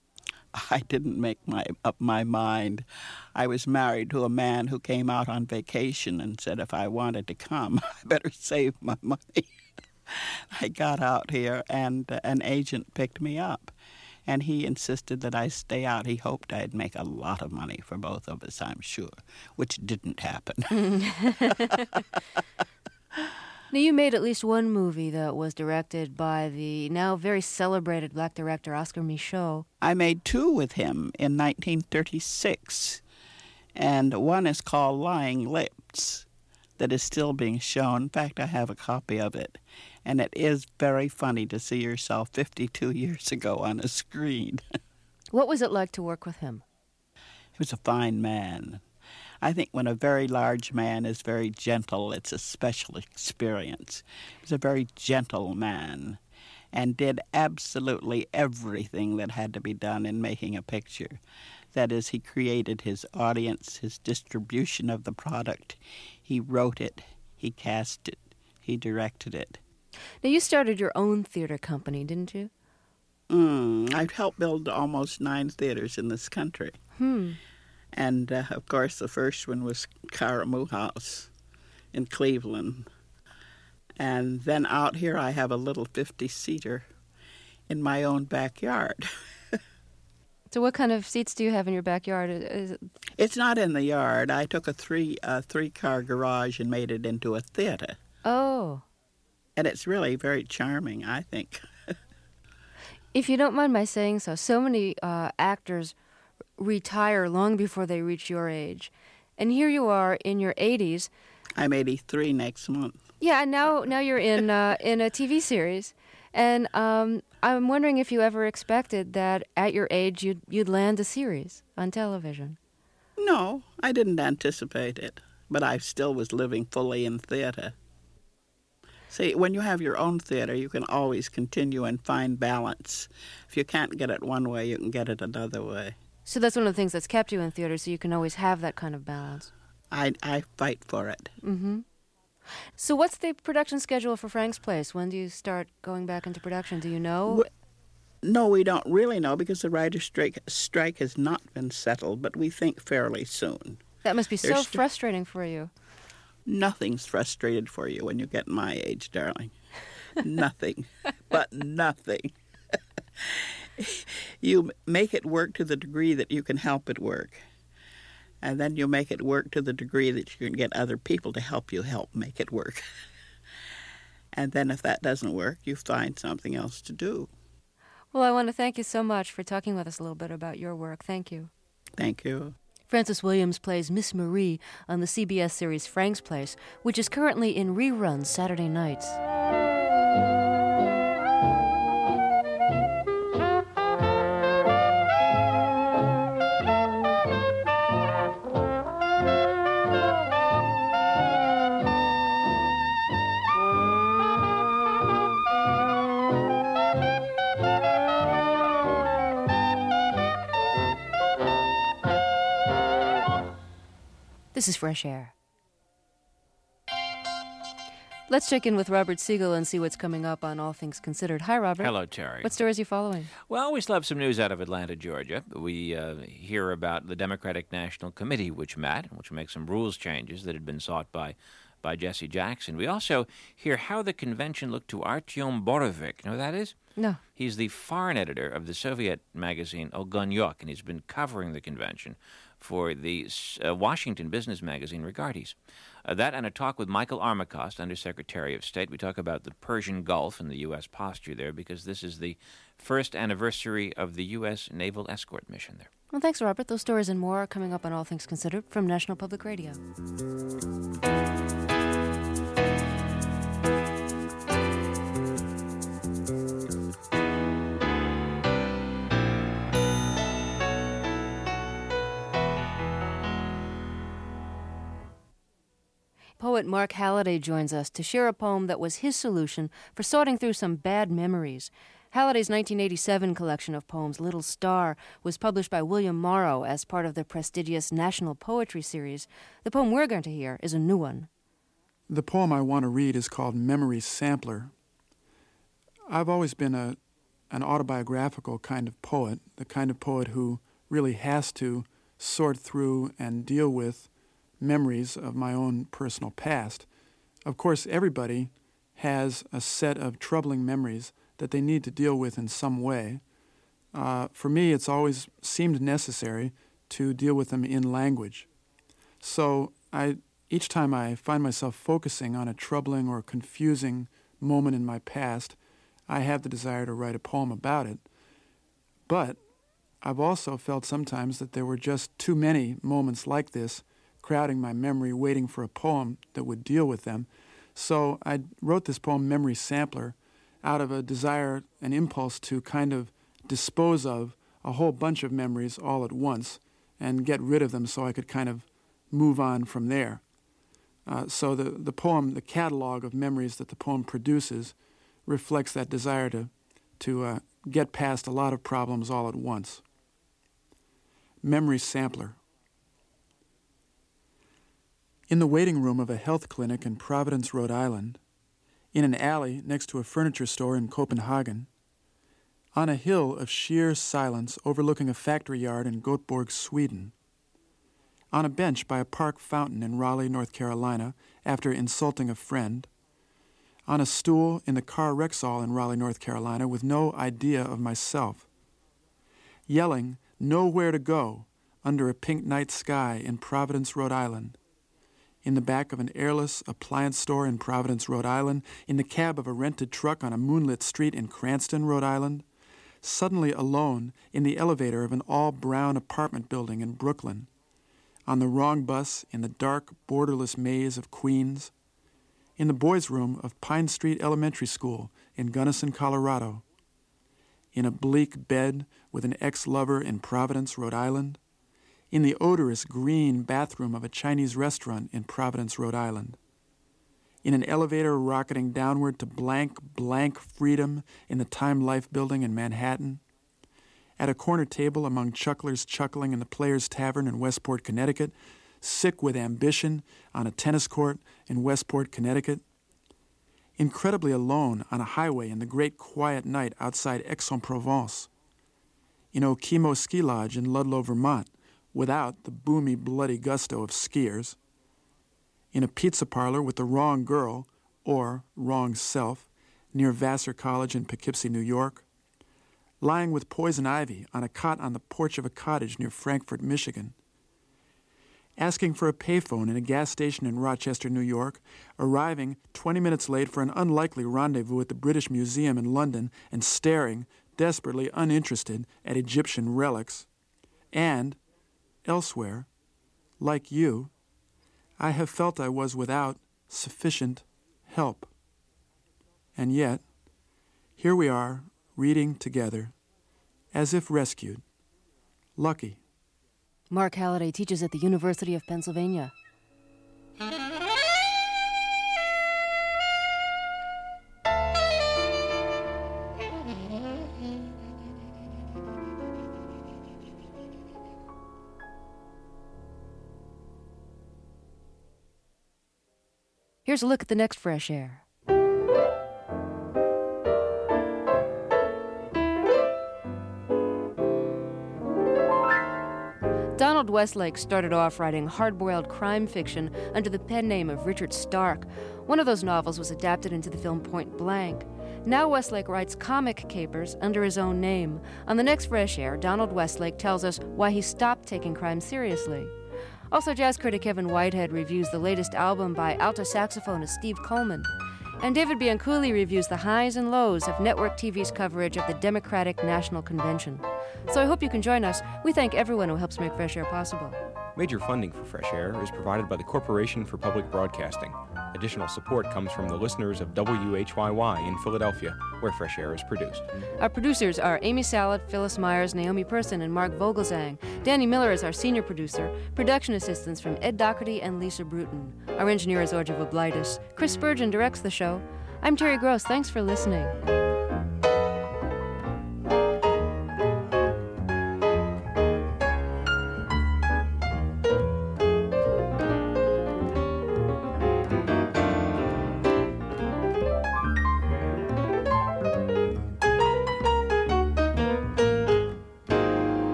I didn't make my up my mind. I was married to a man who came out on vacation and said if I wanted to come, I better save my money. I got out here, and uh, an agent picked me up, and he insisted that I stay out. He hoped I'd make a lot of money for both of us, I'm sure, which didn't happen. Now, you made at least one movie that was directed by the now very celebrated black director Oscar Micheaux. I made two with him in nineteen thirty-six, and one is called Lying Lips, that is still being shown. In fact, I have a copy of it, and it is very funny to see yourself fifty-two years ago on a screen. What was it like to work with him? He was a fine man. I think when a very large man is very gentle, it's a special experience. He was a very gentle man and did absolutely everything that had to be done in making a picture. That is, he created his audience, his distribution of the product. He wrote it, he cast it, he directed it. Now, you started your own theater company, didn't you? Mm, I've helped build almost nine theaters in this country. Hmm. And, uh, of course, the first one was Karamu House in Cleveland. And then out here I have a little fifty-seater in my own backyard. So what kind of seats do you have in your backyard? Is it... It's not in the yard. I took a three uh, three-car garage and made it into a theater. Oh. And it's really very charming, I think. If you don't mind my saying so, so many uh, actors retire long before they reach your age. And here you are in your eighties. I'm eighty-three next month. Yeah, and now, now you're in, uh, in a T V series. And um, I'm wondering if you ever expected that at your age you'd, you'd land a series on television. No, I didn't anticipate it, but I still was living fully in theater. See, when you have your own theater, you can always continue and find balance. If you can't get it one way, you can get it another way. So that's one of the things that's kept you in theater, so you can always have that kind of balance. I, I fight for it. Mm-hmm. So what's the production schedule for Frank's Place? When do you start going back into production? Do you know? No, we don't really know because the writer's strike, strike has not been settled, but we think fairly soon. That must be There's so st- frustrating for you. Nothing's frustrated for you when you get my age, darling. Nothing. But nothing. You make it work to the degree that you can help it work. And then you make it work to the degree that you can get other people to help you help make it work. And then if that doesn't work, you find something else to do. Well, I want to thank you so much for talking with us a little bit about your work. Thank you. Thank you. Frances Williams plays Miss Marie on the C B S series Frank's Place, which is currently in reruns Saturday nights. This is Fresh Air. Let's check in with Robert Siegel and see what's coming up on All Things Considered. Hi, Robert. Hello, Terry. What stories are you following? Well, we still have some news out of Atlanta, Georgia. We uh, hear about the Democratic National Committee, which met, which makes some rules changes that had been sought by by Jesse Jackson. We also hear how the convention looked to Artyom Borovik. You know who that is? No. He's the foreign editor of the Soviet magazine Ogonyok, and he's been covering the convention for the uh, Washington business magazine Regardes. Uh, that and a talk with Michael Armacost, Undersecretary of State. We talk about the Persian Gulf and the U S posture there because this is the first anniversary of the U S naval escort mission there. Well, thanks, Robert. Those stories and more are coming up on All Things Considered from National Public Radio. Poet Mark Halliday joins us to share a poem that was his solution for sorting through some bad memories. Halliday's nineteen eighty-seven collection of poems, Little Star, was published by William Morrow as part of the prestigious National Poetry Series. The poem we're going to hear is a new one. The poem I want to read is called Memory Sampler. I've always been a an autobiographical kind of poet, the kind of poet who really has to sort through and deal with memories of my own personal past. Of course, everybody has a set of troubling memories that they need to deal with in some way. Uh, for me, it's always seemed necessary to deal with them in language. So I, each time I find myself focusing on a troubling or confusing moment in my past, I have the desire to write a poem about it. But I've also felt sometimes that there were just too many moments like this crowding my memory, waiting for a poem that would deal with them. So I wrote this poem, Memory Sampler, out of a desire, an impulse to kind of dispose of a whole bunch of memories all at once and get rid of them so I could kind of move on from there. Uh, so the, the poem, the catalog of memories that the poem produces reflects that desire to, to uh, get past a lot of problems all at once. Memory Sampler. In the waiting room of a health clinic in Providence, Rhode Island, in an alley next to a furniture store in Copenhagen, On a hill of sheer silence overlooking a factory yard in Göteborg, Sweden. On a bench by a park fountain in Raleigh, North Carolina, after insulting a friend. On a stool in the car Rexall in Raleigh, North Carolina, with no idea of myself. Yelling, nowhere to go, under a pink night sky in Providence, Rhode Island. In the back of an airless appliance store in Providence, Rhode Island. In the cab of a rented truck on a moonlit street in Cranston, Rhode Island. Suddenly alone in the elevator of an all-brown apartment building in Brooklyn. On the wrong bus in the dark, borderless maze of Queens. In the boys' room of Pine Street Elementary School in Gunnison, Colorado. In a bleak bed with an ex-lover in Providence, Rhode Island. In the odorous green bathroom of a Chinese restaurant in Providence, Rhode Island. In an elevator rocketing downward to blank, blank freedom in the Time Life building in Manhattan. At a corner table among chucklers chuckling in the Players Tavern in Westport, Connecticut, sick with ambition on a tennis court in Westport, Connecticut. Incredibly alone on a highway in the great quiet night outside Aix-en-Provence. In Okemo Ski Lodge in Ludlow, Vermont, without the boomy, bloody gusto of skiers. In a pizza parlor with the wrong girl, or wrong self, near Vassar College in Poughkeepsie, New York. Lying with poison ivy on a cot on the porch of a cottage near Frankfort, Michigan. Asking for a payphone in a gas station in Rochester, New York, arriving twenty minutes late for an unlikely rendezvous at the British Museum in London and staring, desperately uninterested, at Egyptian relics. And, elsewhere, like you, I have felt I was without sufficient help. And yet, here we are, reading together, as if rescued. Lucky. Mark Halliday teaches at the University of Pennsylvania. Here's a look at the next Fresh Air. Donald Westlake started off writing hard-boiled crime fiction under the pen name of Richard Stark. One of those novels was adapted into the film Point Blank. Now Westlake writes comic capers under his own name. On the next Fresh Air, Donald Westlake tells us why he stopped taking crime seriously. Also, jazz critic Kevin Whitehead reviews the latest album by alto saxophonist Steve Coleman. And David Bianculli reviews the highs and lows of network T V's coverage of the Democratic National Convention. So I hope you can join us. We thank everyone who helps make Fresh Air possible. Major funding for Fresh Air is provided by the Corporation for Public Broadcasting. Additional support comes from the listeners of W H Y Y in Philadelphia, where Fresh Air is produced. Our producers are Amy Sallet, Phyllis Myers, Naomi Person, and Mark Vogelzang. Danny Miller is our senior producer. Production assistance from Ed Doherty and Lisa Bruton. Our engineer is Orja Voblaitis. Chris Spurgeon directs the show. I'm Terry Gross. Thanks for listening.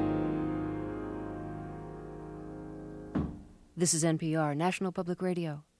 This is N P R, National Public Radio.